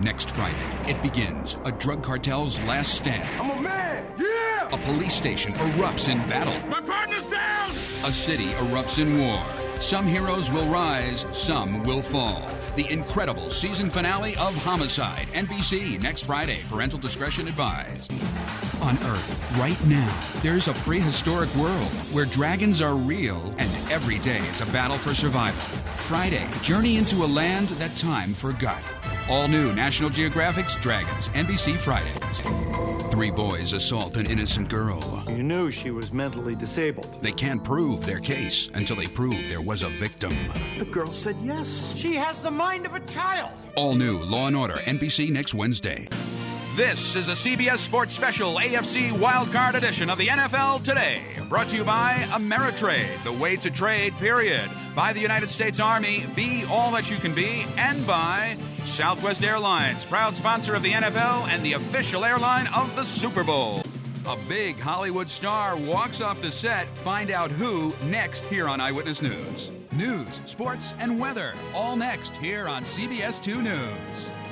Next Friday, it begins a drug cartel's last stand. I'm a man! Yeah! A police station erupts in battle. My partner's down! A city erupts in war. Some heroes will rise, some will fall. The incredible season finale of Homicide. NBC next Friday. Parental discretion advised. On Earth, right now, there's a prehistoric world where dragons are real and every day is a battle for survival. Friday, journey into a land that time forgot. All new National Geographic's Dragons, NBC Fridays. 3 boys assault an innocent girl. You knew she was mentally disabled. They can't prove their case until they prove there was a victim. The girl said yes. She has the mind of a child. All new Law & Order, NBC next Wednesday. This is a CBS Sports Special AFC Wildcard edition of the NFL Today. Brought to you by Ameritrade, the way to trade, period. By the United States Army, be all that you can be. And by Southwest Airlines, proud sponsor of the NFL and the official airline of the Super Bowl. A big Hollywood star walks off the set. Find out who next here on Eyewitness News. News, sports, and weather. All next here on CBS 2 News.